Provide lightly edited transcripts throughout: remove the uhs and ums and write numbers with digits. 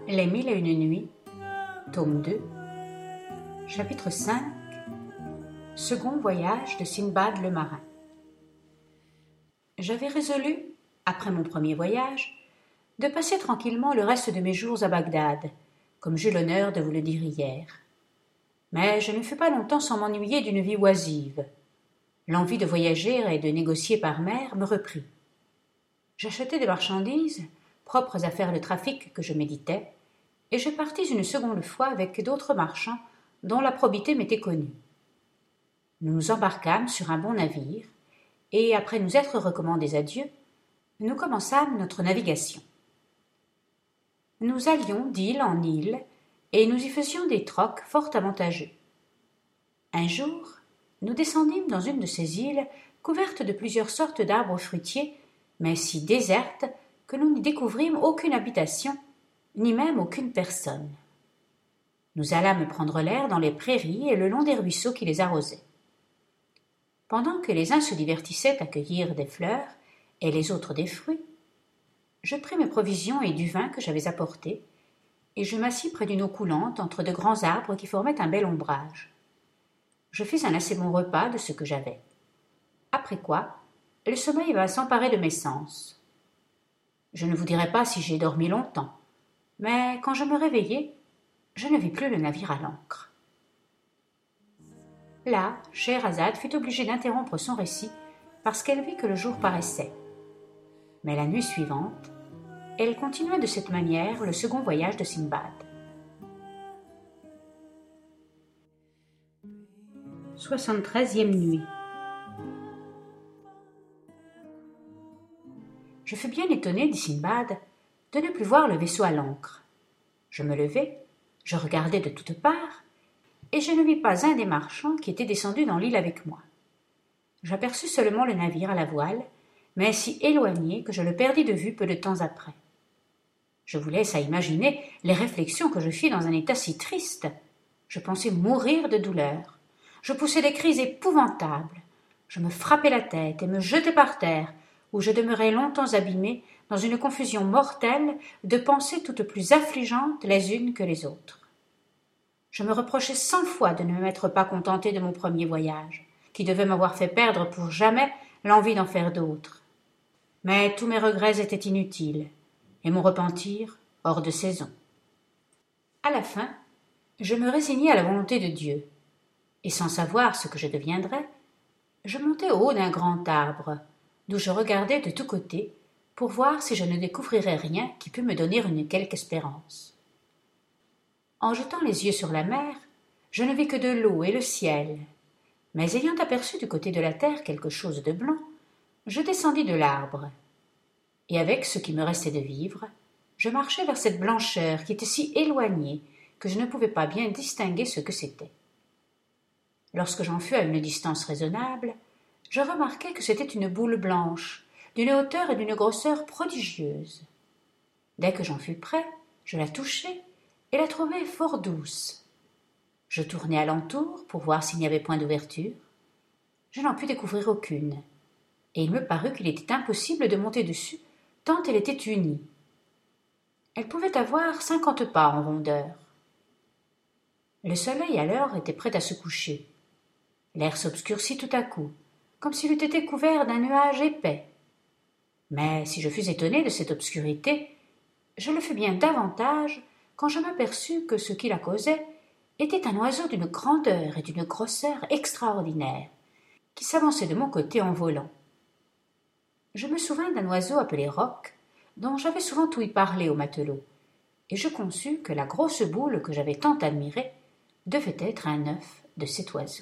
Les Mille et une nuits, tome 2, chapitre 5, second voyage de Sindbad le marin. J'avais résolu, après mon premier voyage, de passer tranquillement le reste de mes jours à Bagdad, comme j'eus l'honneur de vous le dire hier. Mais je ne fus pas longtemps sans m'ennuyer d'une vie oisive. L'envie de voyager et de négocier par mer me reprit. J'achetai des marchandises, propres à faire le trafic que je méditais, et je partis une seconde fois avec d'autres marchands dont la probité m'était connue. Nous nous embarquâmes sur un bon navire, et après nous être recommandés à Dieu, nous commençâmes notre navigation. Nous allions d'île en île, et nous y faisions des trocs fort avantageux. Un jour, nous descendîmes dans une de ces îles couvertes de plusieurs sortes d'arbres fruitiers, mais si désertes que nous n'y découvrîmes aucune habitation, ni même aucune personne. Nous allâmes prendre l'air dans les prairies et le long des ruisseaux qui les arrosaient. Pendant que les uns se divertissaient à cueillir des fleurs et les autres des fruits, je pris mes provisions et du vin que j'avais apporté, et je m'assis près d'une eau coulante entre de grands arbres qui formaient un bel ombrage. Je fis un assez bon repas de ce que j'avais. Après quoi, le sommeil va s'emparer de mes sens. Je ne vous dirai pas si j'ai dormi longtemps, mais quand je me réveillai, je ne vis plus le navire à l'ancre. Là, Scheherazade fut obligée d'interrompre son récit parce qu'elle vit que le jour paraissait. Mais la nuit suivante, elle continua de cette manière le second voyage de Sindbad. 73e nuit. Je fus bien étonné, dit Sindbad, de ne plus voir le vaisseau à l'ancre. Je me levai, je regardai de toutes parts, et je ne vis pas un des marchands qui était descendu dans l'île avec moi. J'aperçus seulement le navire à la voile, mais si éloigné que je le perdis de vue peu de temps après. Je vous laisse à imaginer les réflexions que je fis dans un état si triste. Je pensais mourir de douleur. Je poussai des cris épouvantables. Je me frappai la tête et me jetai par terre, où je demeurai longtemps abîmé dans une confusion mortelle de pensées toutes plus affligeantes les unes que les autres. Je me reprochai 100 fois de ne m'être pas contenté de mon premier voyage, qui devait m'avoir fait perdre pour jamais l'envie d'en faire d'autres. Mais tous mes regrets étaient inutiles, et mon repentir hors de saison. À la fin, je me résignai à la volonté de Dieu, et sans savoir ce que je deviendrais, je montai au haut d'un grand arbre, d'où je regardais de tous côtés pour voir si je ne découvrirais rien qui pût me donner une quelque espérance. En jetant les yeux sur la mer, je ne vis que de l'eau et le ciel, mais ayant aperçu du côté de la terre quelque chose de blanc, je descendis de l'arbre, et avec ce qui me restait de vivre, je marchai vers cette blancheur qui était si éloignée que je ne pouvais pas bien distinguer ce que c'était. Lorsque j'en fus à une distance raisonnable, je remarquai que c'était une boule blanche, d'une hauteur et d'une grosseur prodigieuses. Dès que j'en fus près, je la touchai et la trouvai fort douce. Je tournai alentour pour voir s'il n'y avait point d'ouverture. Je n'en pus découvrir aucune, et il me parut qu'il était impossible de monter dessus tant elle était unie. Elle pouvait avoir 50 pas en rondeur. Le soleil alors était prêt à se coucher. L'air s'obscurcit tout à coup, comme s'il eût été couvert d'un nuage épais. Mais si je fus étonné de cette obscurité, je le fus bien davantage quand je m'aperçus que ce qui la causait était un oiseau d'une grandeur et d'une grosseur extraordinaires, qui s'avançait de mon côté en volant. Je me souvins d'un oiseau appelé roc, dont j'avais souvent ouï parler aux matelots, et je conçus que la grosse boule que j'avais tant admirée devait être un œuf de cet oiseau.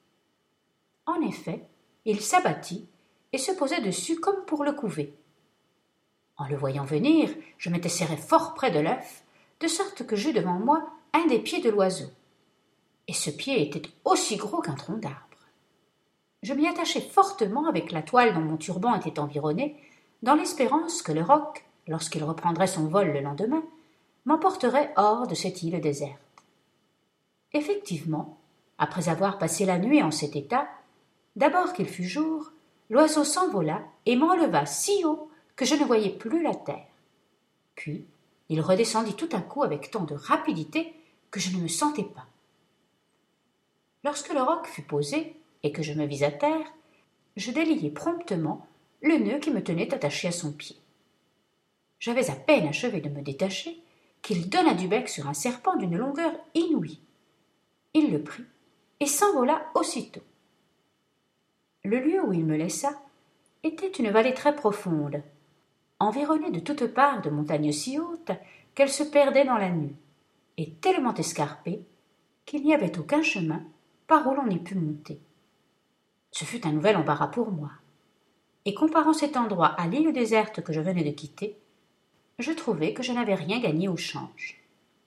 En effet, il s'abattit et se posa dessus comme pour le couver. En le voyant venir, je m'étais serré fort près de l'œuf, de sorte que j'eus devant moi un des pieds de l'oiseau. Et ce pied était aussi gros qu'un tronc d'arbre. Je m'y attachai fortement avec la toile dont mon turban était environné, dans l'espérance que le roc, lorsqu'il reprendrait son vol le lendemain, m'emporterait hors de cette île déserte. Effectivement, après avoir passé la nuit en cet état, d'abord qu'il fut jour, l'oiseau s'envola et m'enleva si haut que je ne voyais plus la terre. Puis, il redescendit tout à coup avec tant de rapidité que je ne me sentais pas. Lorsque le roc fut posé et que je me vis à terre, je déliai promptement le nœud qui me tenait attaché à son pied. J'avais à peine achevé de me détacher qu'il donna du bec sur un serpent d'une longueur inouïe. Il le prit et s'envola aussitôt. Le lieu où il me laissa était une vallée très profonde, environnée de toutes parts de montagnes si hautes qu'elles se perdaient dans la nuit, et tellement escarpée qu'il n'y avait aucun chemin par où l'on y pût monter. Ce fut un nouvel embarras pour moi, et comparant cet endroit à l'île déserte que je venais de quitter, je trouvai que je n'avais rien gagné au change.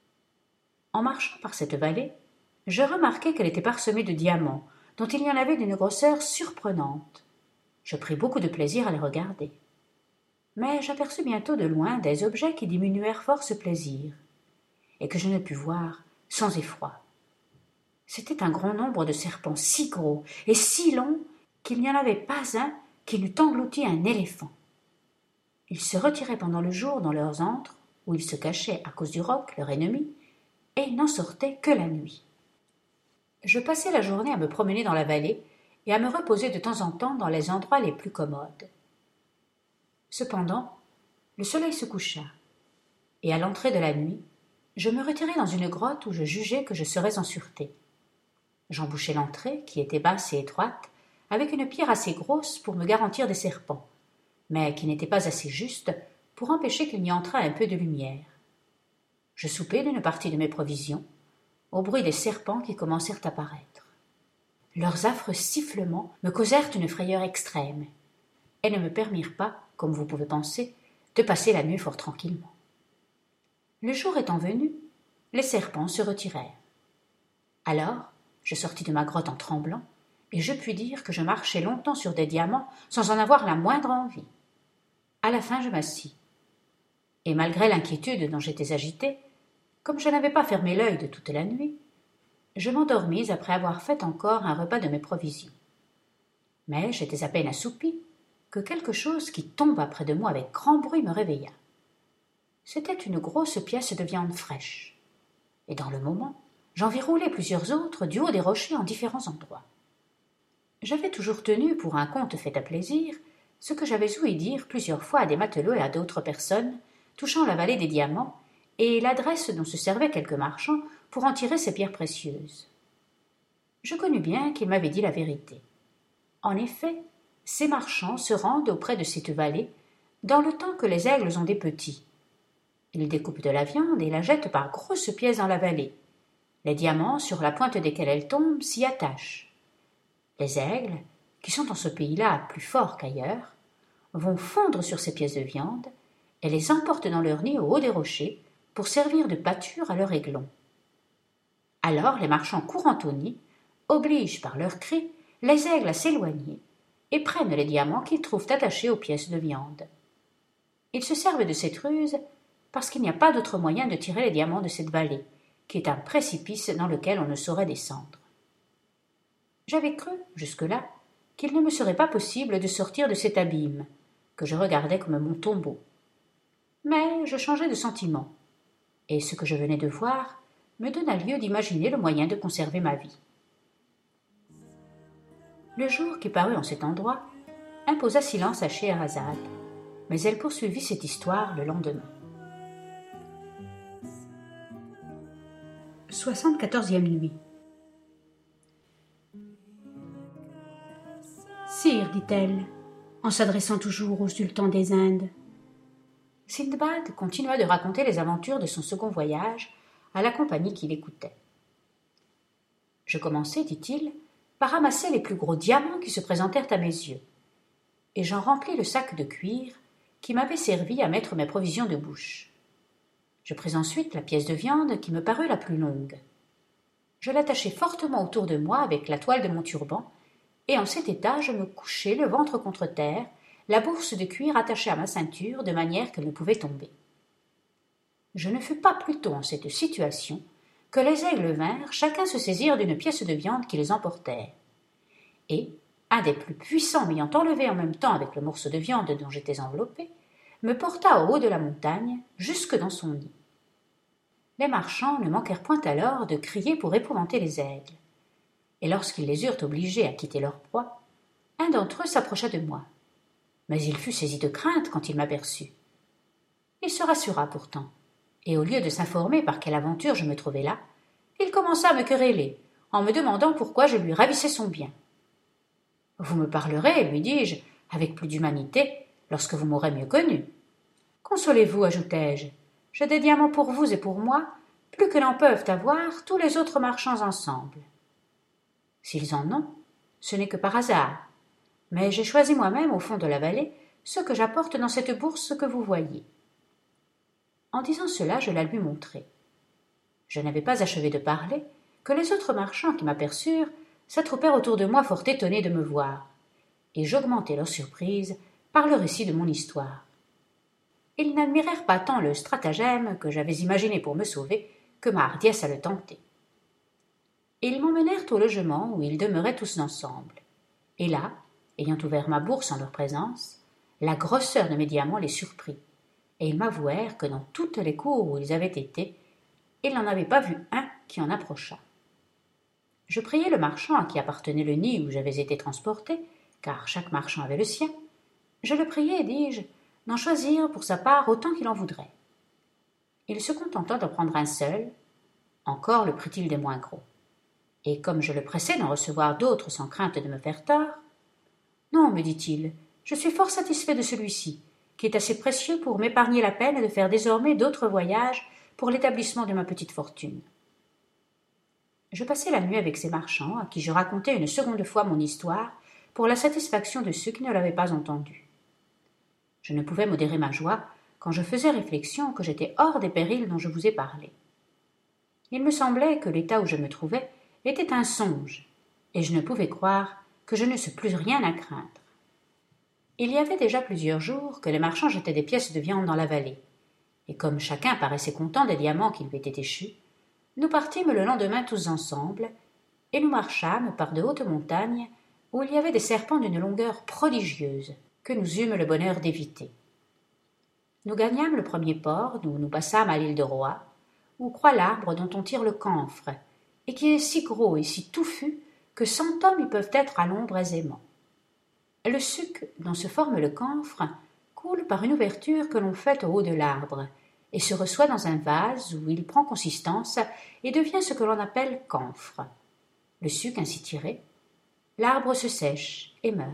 En marchant par cette vallée, je remarquai qu'elle était parsemée de diamants, dont il y en avait d'une grosseur surprenante. Je pris beaucoup de plaisir à les regarder. Mais j'aperçus bientôt de loin des objets qui diminuèrent fort ce plaisir, et que je ne pus voir sans effroi. C'était un grand nombre de serpents si gros et si longs qu'il n'y en avait pas un qui n'eût englouti un éléphant. Ils se retiraient pendant le jour dans leurs antres, où ils se cachaient à cause du roc, leur ennemi, et ils n'en sortaient que la nuit. Je passai la journée à me promener dans la vallée et à me reposer de temps en temps dans les endroits les plus commodes. Cependant, le soleil se coucha, et à l'entrée de la nuit, je me retirai dans une grotte où je jugeai que je serais en sûreté. J'embouchai l'entrée, qui était basse et étroite, avec une pierre assez grosse pour me garantir des serpents, mais qui n'était pas assez juste pour empêcher qu'il n'y entrât un peu de lumière. Je soupai d'une partie de mes provisions, au bruit des serpents qui commencèrent à paraître. Leurs affreux sifflements me causèrent une frayeur extrême, et ne me permirent pas, comme vous pouvez penser, de passer la nuit fort tranquillement. Le jour étant venu, les serpents se retirèrent. Alors, je sortis de ma grotte en tremblant, et je puis dire que je marchai longtemps sur des diamants sans en avoir la moindre envie. À la fin, je m'assis. Et malgré l'inquiétude dont j'étais agité, comme je n'avais pas fermé l'œil de toute la nuit, je m'endormis après avoir fait encore un repas de mes provisions. Mais j'étais à peine assoupi que quelque chose qui tomba près de moi avec grand bruit me réveilla. C'était une grosse pièce de viande fraîche, et dans le moment, j'en vis rouler plusieurs autres du haut des rochers en différents endroits. J'avais toujours tenu pour un conte fait à plaisir ce que j'avais ouï dire plusieurs fois à des matelots et à d'autres personnes touchant la vallée des diamants et l'adresse dont se servaient quelques marchands pour en tirer ces pierres précieuses. Je connus bien qu'ils m'avaient dit la vérité. En effet, ces marchands se rendent auprès de cette vallée dans le temps que les aigles ont des petits. Ils découpent de la viande et la jettent par grosses pièces dans la vallée. Les diamants, sur la pointe desquels elles tombent, s'y attachent. Les aigles, qui sont en ce pays-là plus forts qu'ailleurs, vont fondre sur ces pièces de viande et les emportent dans leur nid au haut des rochers pour servir de pâture à leurs aiglons. Alors les marchands courant au nid obligent par leurs cris les aigles à s'éloigner et prennent les diamants qu'ils trouvent attachés aux pièces de viande. Ils se servent de cette ruse parce qu'il n'y a pas d'autre moyen de tirer les diamants de cette vallée, qui est un précipice dans lequel on ne saurait descendre. J'avais cru, jusque-là, qu'il ne me serait pas possible de sortir de cet abîme, que je regardais comme mon tombeau. Mais je changeai de sentiment, et ce que je venais de voir me donna lieu d'imaginer le moyen de conserver ma vie. Le jour qui parut en cet endroit imposa silence à Scheherazade, mais elle poursuivit cette histoire le lendemain. 74e nuit. Sire, dit-elle, en s'adressant toujours au sultan des Indes. Sindbad continua de raconter les aventures de son second voyage à la compagnie qui l'écoutait. Je commençai, dit-il, par ramasser les plus gros diamants qui se présentèrent à mes yeux, et j'en remplis le sac de cuir qui m'avait servi à mettre mes provisions de bouche. Je pris ensuite la pièce de viande qui me parut la plus longue. Je l'attachai fortement autour de moi avec la toile de mon turban, et en cet état je me couchai le ventre contre terre, la bourse de cuir attachée à ma ceinture de manière qu'elle ne pouvait tomber. Je ne fus pas plus tôt en cette situation que les aigles vinrent chacun se saisir d'une pièce de viande qui les emportèrent. Et, un des plus puissants m'ayant enlevé en même temps avec le morceau de viande dont j'étais enveloppé, me porta au haut de la montagne, jusque dans son nid. Les marchands ne manquèrent point alors de crier pour épouvanter les aigles. Et lorsqu'ils les eurent obligés à quitter leur proie, un d'entre eux s'approcha de moi. Mais il fut saisi de crainte quand il m'aperçut. Il se rassura pourtant, et au lieu de s'informer par quelle aventure je me trouvais là, il commença à me quereller, en me demandant pourquoi je lui ravissais son bien. « Vous me parlerez, lui dis-je, avec plus d'humanité, lorsque vous m'aurez mieux connu. Consolez-vous, ajoutai-je, j'ai des diamants pour vous et pour moi, plus que n'en peuvent avoir tous les autres marchands ensemble. S'ils en ont, ce n'est que par hasard, mais j'ai choisi moi-même au fond de la vallée ceux que j'apporte dans cette bourse que vous voyez. » En disant cela, je la lui montrai. Je n'avais pas achevé de parler que les autres marchands qui m'aperçurent s'attroupèrent autour de moi fort étonnés de me voir, et j'augmentai leur surprise par le récit de mon histoire. Ils n'admirèrent pas tant le stratagème que j'avais imaginé pour me sauver que ma hardiesse à le tenter. Ils m'emmenèrent au logement où ils demeuraient tous ensemble, et là, ayant ouvert ma bourse en leur présence, la grosseur de mes diamants les surprit, et ils m'avouèrent que dans toutes les cours où ils avaient été, ils n'en avaient pas vu un qui en approchât. Je priai le marchand à qui appartenait le nid où j'avais été transporté, car chaque marchand avait le sien, je le priai, dis-je, d'en choisir pour sa part autant qu'il en voudrait. Il se contenta d'en prendre un seul, encore le prit-il des moins gros. Et comme je le pressais d'en recevoir d'autres sans crainte de me faire tort, « Non, me dit-il, je suis fort satisfait de celui-ci, qui est assez précieux pour m'épargner la peine de faire désormais d'autres voyages pour l'établissement de ma petite fortune. » Je passai la nuit avec ces marchands, à qui je racontai une seconde fois mon histoire, pour la satisfaction de ceux qui ne l'avaient pas entendue. Je ne pouvais modérer ma joie quand je faisais réflexion que j'étais hors des périls dont je vous ai parlé. Il me semblait que l'état où je me trouvais était un songe, et je ne pouvais croire que je n'eusse plus rien à craindre. Il y avait déjà plusieurs jours que les marchands jetaient des pièces de viande dans la vallée, et comme chacun paraissait content des diamants qui lui étaient échus, nous partîmes le lendemain tous ensemble, et nous marchâmes par de hautes montagnes où il y avait des serpents d'une longueur prodigieuse, que nous eûmes le bonheur d'éviter. Nous gagnâmes le premier port, d'où nous passâmes à l'île de Roa, où croît l'arbre dont on tire le camphre, et qui est si gros et si touffu que 100 hommes y peuvent être à l'ombre aisément. Le suc dont se forme le camphre coule par une ouverture que l'on fait au haut de l'arbre, et se reçoit dans un vase où il prend consistance et devient ce que l'on appelle camphre. Le suc ainsi tiré, l'arbre se sèche et meurt.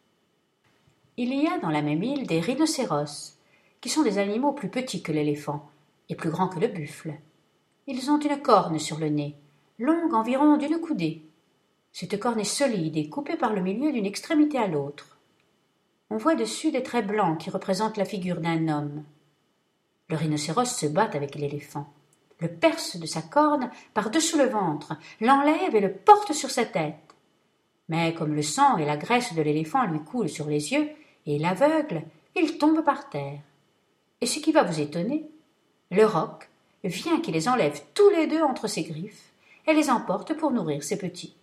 Il y a dans la même île des rhinocéros, qui sont des animaux plus petits que l'éléphant et plus grands que le buffle. Ils ont une corne sur le nez, longue environ d'une coudée. Cette corne est solide et coupée par le milieu d'une extrémité à l'autre. On voit dessus des traits blancs qui représentent la figure d'un homme. Le rhinocéros se bat avec l'éléphant, le perce de sa corne par-dessous le ventre, l'enlève et le porte sur sa tête. Mais comme le sang et la graisse de l'éléphant lui coulent sur les yeux et l'aveugle, il tombe par terre. Et ce qui va vous étonner, le roc vient qui les enlève tous les deux entre ses griffes et les emporte pour nourrir ses petits.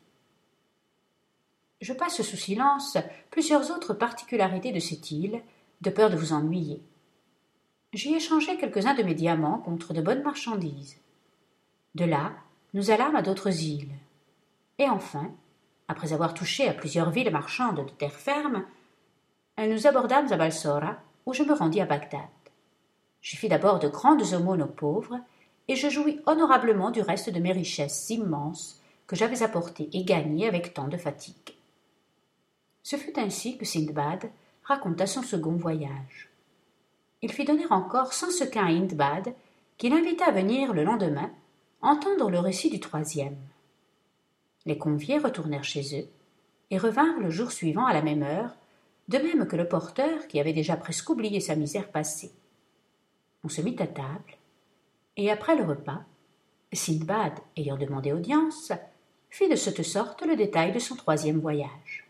Je passe sous silence plusieurs autres particularités de cette île, de peur de vous ennuyer. J'y échangeai quelques-uns de mes diamants contre de bonnes marchandises. De là, nous allâmes à d'autres îles. Et enfin, après avoir touché à plusieurs villes marchandes de terre ferme, nous abordâmes à Balsora, où je me rendis à Bagdad. Je fis d'abord de grandes aumônes aux pauvres, et je jouis honorablement du reste de mes richesses immenses que j'avais apportées et gagnées avec tant de fatigue. Ce fut ainsi que Sindbad raconta son second voyage. Il fit donner encore 100 sequins à Hindbad, qui l'invita à venir le lendemain entendre le récit du troisième. Les conviés retournèrent chez eux et revinrent le jour suivant à la même heure, de même que le porteur qui avait déjà presque oublié sa misère passée. On se mit à table, et après le repas, Sindbad, ayant demandé audience, fit de cette sorte le détail de son troisième voyage.